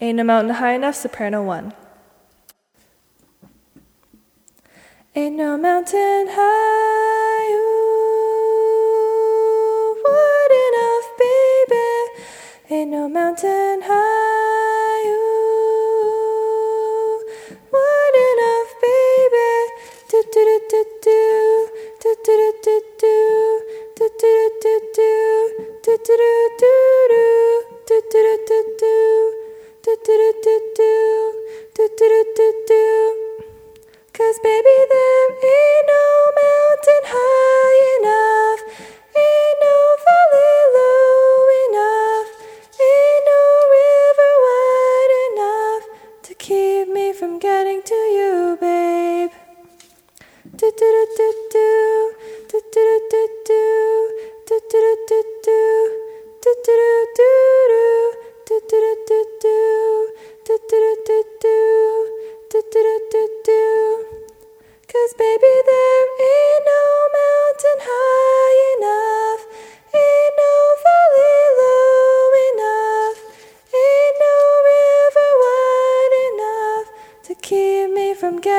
Ain't no mountain high enough, soprano 1. Ain't no mountain high, ooh, wood enough, baby. Ain't no mountain high, ooh, wood enough, baby. Do do do do do do do do do do do do do do do do do do do do. 'Cause baby, there ain't no mountain high enough, ain't no valley low enough, ain't no river wide enough to keep me from getting to you, babe. Do do do do do do do do do do do do do do do do do do do do. Cause baby, there ain't no mountain high enough, ain't no valley low enough, ain't no river wide enough to keep me from getting